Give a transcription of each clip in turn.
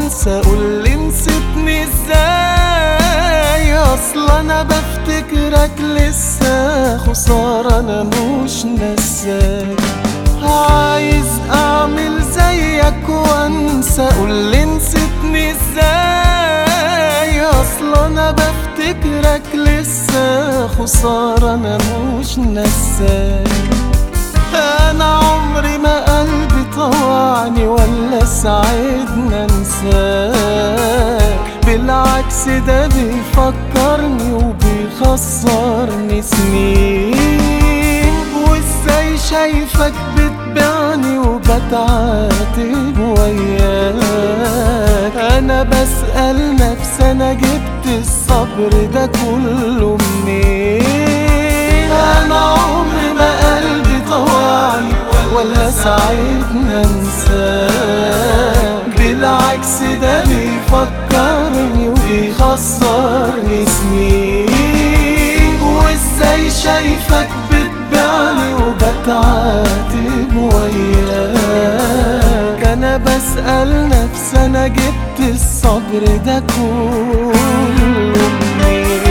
وانسى، قولي نسيتني ازاي؟ اصل انا بفتكرك لسه، خسارة انا مش نساك. عايز اعمل زيك وانسى، قولي نسيتني ازاي؟ اصل انا بفتكرك لسه، خسارة انا مش نساك. انا عمري ما قلبي طوعني ولا ساعدنا انساك، بالعكس ده بيفكرني وبيخسرني سنين. وازاي شايفك بتبيعني وبتعاتب وياك؟ انا بسأل نفسي انا جبت الصبر ده كله منين؟ انا عمري ما قلبي طوعني ولا ساعدنا انساك، بالعكس ده بيفكرني وبيخسرني سنين. وازاي شايفك بتبيعني وبتعاتب وياك؟ انا بسأل نفسي انا جبت الصبر ده كله منين؟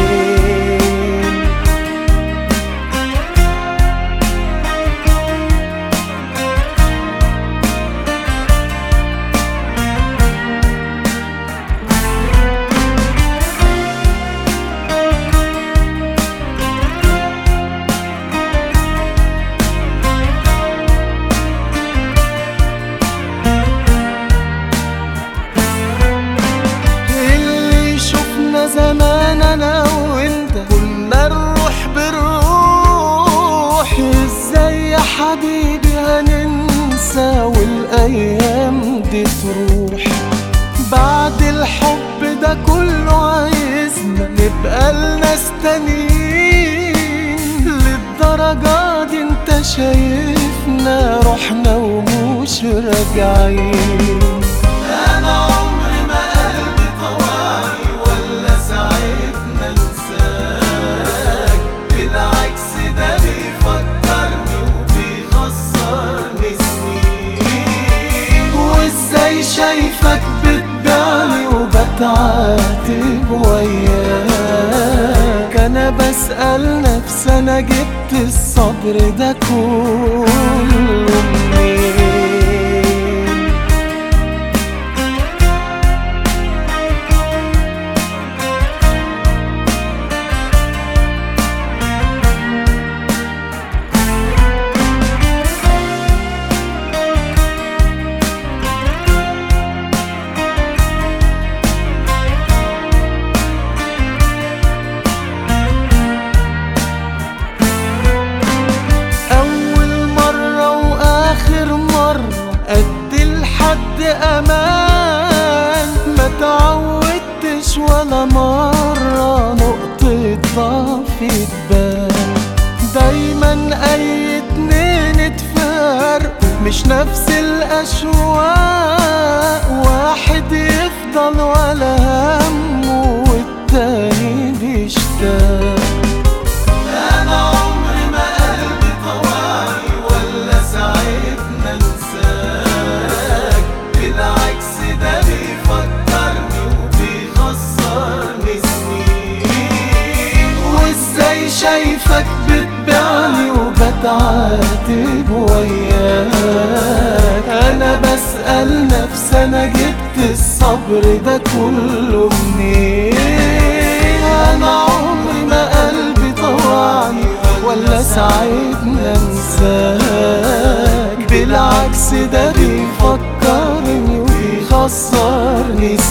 زمان انا وانت كنا نروح بالروح، ازاي يا حبيبي هننسى والايام دي تروح؟ بعد الحب ده كله عايزنا نبقى لناس تانيين، للدرجة دي انت شايفنا رحنا ومش راجعين؟ انا عمري ما قلبي طوعني ولا ساعدنا انساك، بالعكس ده بيفكرني وبيخسرني سنين. وازاي شايفك بتبيعني وبتعاتب وياك؟ انا بسأل نفسي انا جبت الصبر ده كله منين؟ أدي لحد أمان، ما تعودتش ولا مرة نقطة ضعف تبان. دايما أي اتنين اتفارقوا مش نفس الأشواق، واحد يفضل ولا همه والتاني بيشتاق. أنا عمري ما قلبي طوعني ولا ساعدنا انساك، بالعكس ده بيفكرني وبيخسرني سنين. وازاي شايفك بتبيعني وبتعاتب وياك؟ انا بسأل نفسي انا جبت الصبر ده كله منين؟ انا عمري ما قلبي طوعني ولا ساعدنا انساك، بالعكس ده بيفكرني وبيخسرني